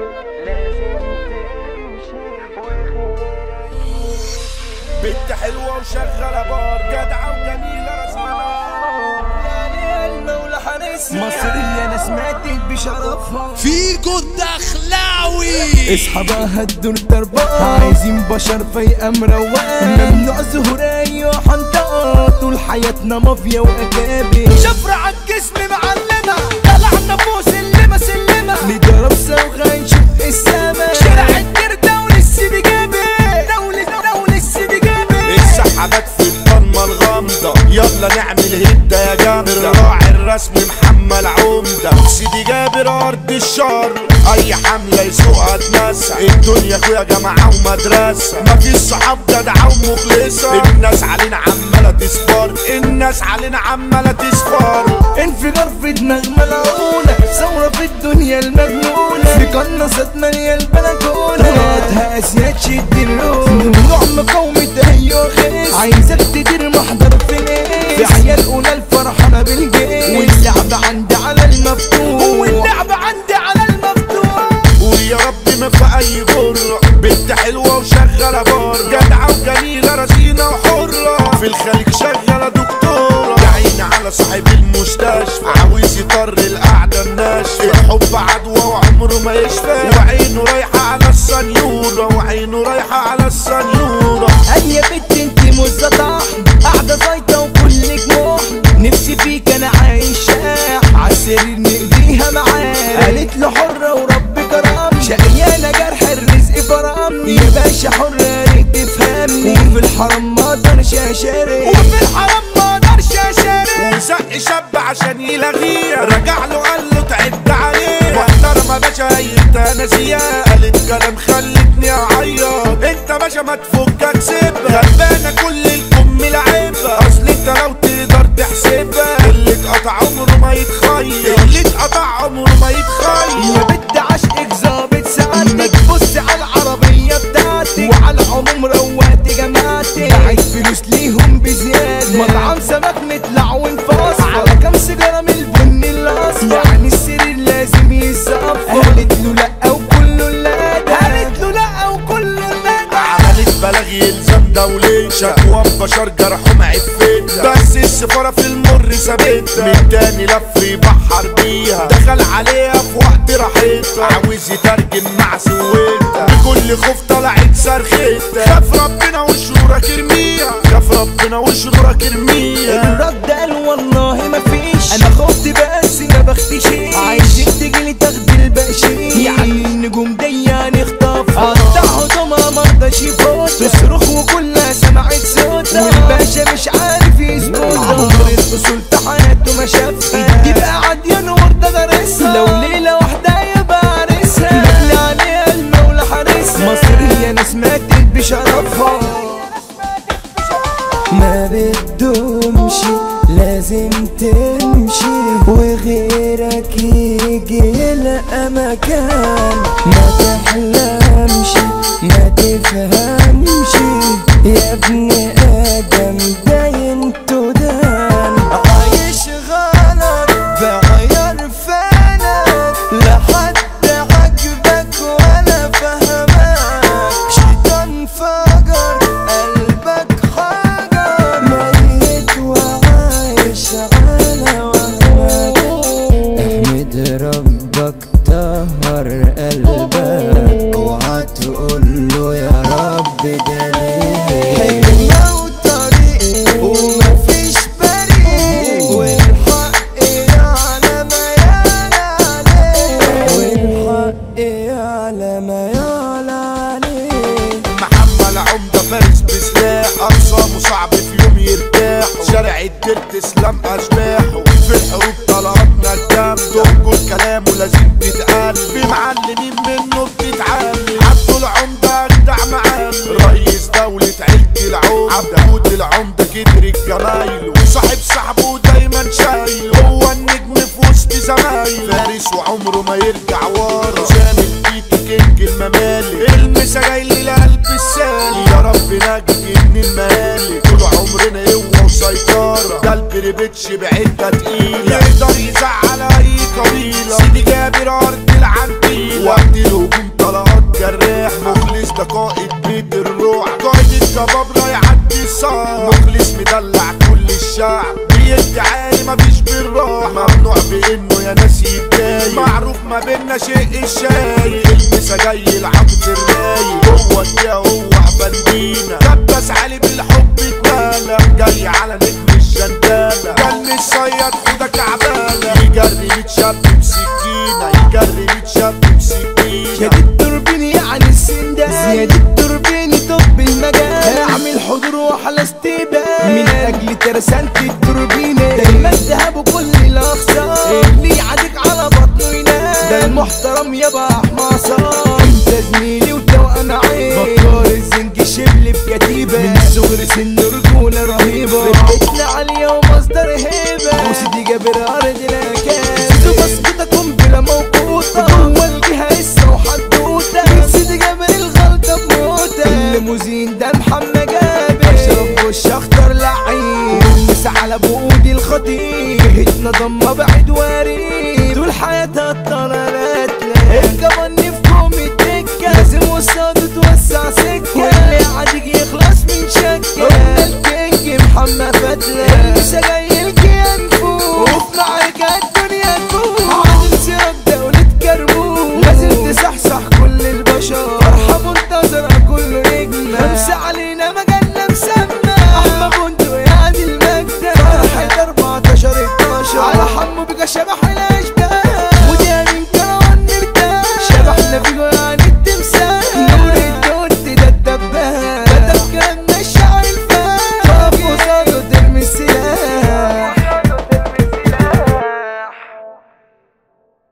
بنت حلوة وشغالة بار جدعة وجميلة رسمها مصرية انا سمعتك بشرفها فيكو الدخلاوي اصحابها الدور تربطها عايزين بشر فايقة مروقة ممنوع زهرية وحنطقة طول حياتنا مافيا واكابر شفرة عالجسم معلمة طلعنا فوق سلمة سلمة نضرب صوغة نشوف السما شارع الدير دولة السيدي جابر دولة السيدي جابر السحابات في الضلمة الغامضة يلا نعمل هدة يا جامد راعي الرسم محمد عمدة سيدي جابر أرض الشر أي حملة يسوقها تنسى الدنيا أخويا جامعة ومدرسة مفيش صحاب جدعة ومخلصة الناس علينا عمالة تصفر الناس علينا عمالة تصفر انفجار في دماغ ملعونة ثورة في الدنيا المجنونة في قناصات مالية البلكونة هاتها أسياد شد الروح ممنوع مقاومة أيوة خيس عايزك تدير محضر في نيس في عيال أولى الفرحانة بالجيش واللعب عندي على المفتوح واللعب عندي على المفتوح ويا رب ما في أي غرة بنت حلوة وشغالة بار جدعة وجميلة رزينة وحرة في الخليج شغالة دكتورة يا عيني على صاحب المستشفى عاوز يطر القعدة الناشفة الحب عدوى وعمره ما يشفى وعينه رايحة على السنيورة وعينه رايحة على السنيورة أي بنت انتي مزة طحن قاعدة زيطة وكلك محن نفسي فيك أنا عايش شاح عالسرير نقضيها معاه قالت له حرة ورب كرم شقيانة جرح الرزق فرمني يا باشا حرة يا ريت تفهمني وفي الحرم ما اقدرش اشارك وفي الحرم ما اقدرش اشارك وزق شاب عشان يلغيها رجع له قال له تعبت عليه محترمة باشا ايتانازية قالت كلام خلتني اعيط انت باشا ما تفكك سيبها غلبانة كل الكم لعبها اصل انت لو تقدر تحسبها اللي اتقطع عمره ما يتخيل اللي اتقطع عمره ما يتخيل يا بنت عشقك ظابط سعادتك تبص على العربية بتاعتك وعلى العموم روقت جماعتك بعت فلوس ليهم بزيادة مطعم سمك مطلع ونفاصل على كام سيجارة من البن الأصفر يعني السرير لازم يصفر قالت له لأ وكله لا قالت له لا وكله لا عملت بلاغ يلزم دولية شكوى بشر جرحهم عفتها بس السفارة في المر سابتها من تاني لف يبحر بيها دخل عليها في وقت راحتها عاوز يترجم مع سويتها بكل خوف طلعت صرختها خاف ربنا وشرورك ارميها خاف ربنا وشرورك ارميها الرد قال والله مفيش انا خفت بس ما بختشيش عايزك تجيلي تاخدي البقشيش يعني النجوم دي نخطفها قطع هدومها مرضاش يفوت تصرخ وكلها سمعت صوتها والباشا مش عارف يسكت عمر الفصول في حياته ما شافها دي بقى قاعد ينور ده دارسها لو ليلة واحدة يبقى عرسها مجلي عليها المولى حارسها مصرية انا سمعتك بشرفها ما بدهمش لازم تمشي وغيرك يجي يلقى مكان ما تحلمش ما تفهمش يا ابن ادم باين تدان عايش غلط بعيار فانك لا حد عجبك ولا فهمك شيطان فجر قلبك حجر ميت وعايش على وهمك احمد ربك طهر قلبك اوعى تقول له يا رب دليل حكمة وطريق ومفيش بريء والحق يعلى ما يعلى عليه والحق يعلى ما يعلى عليه محمد عمدة فارس بسلاح أقسامه صعب في يوم يرتاح شارع الدير تسلم أشباحه في الحروب طلبنا الدم تهجر كلامه لازم تتقال في معلمين منه بتتعلم عبد العمدة أجدع معلم رئيس دولة عيلة العمدة عبود العمدة كتر جمايله صاحب صاحبه دايما شايله هو النجم في وسط زمايله فارس وعمره ما يرجع ورا سامي بيتي كينج الممالك المسا جاي للقلب السالي يا رب نجي من المهالك طول عمرنا قوة وسيطرة ده البريبتش بعدة تقيلة يقدر يزعل أي قبيلة سيدي جابر أرض العنتيلة وقت الهجوم اخوانا شيء الشاي المسا جاي العطف الرايق هو الجا هو عبندينا كبس علي بالحب اتمالى جاي على نجم الجندالة كان الصياد خدك كعبالة يجري يتشاب بسكينة يجري يتشاب بسكينة زياد التوربيني يعني السندان زياد التوربيني طب المجال اعمل حضور وحلا استبان من اجل ترسانة التوربيني دايما ذهب كل الاخصار اللي يعدك على بطنه ينام ده المحترم يابا حماصة انت زميلي وتوأم عين بطار الزنج شبل بكتيبة من صغر سن رجولة رهيبة ربتنا عالية ومصدر هيبة وسيدي جابر ارض الاكاد سيدو بسكتكم بلا موقوطة جوه الجهة لسه وحدوتة سيدي جابر الغلطة بموتة الليموزين ده محمد جابر اشرف وش اخطر لعيب والمس على بقودي الخطيب جهتنا ضمة بعيد واريد طول حياتها الطلالات الجبن في كوم الدكة لازم وصاده توسع سكة واللي عاديك يخلص من شكة قلنا الكينج محمد فتلة المسا جاي الكيان فوق وفي معركة الدنيا تفوق عادل سيرك دولة كربوق لازم تصحصح كل البشر فرحة منتظرة كل نجمة خمسة علينا مجلة مسمى أحمى بندق يا عادل مجدة فرحة 14 12 على حمو بقى شبح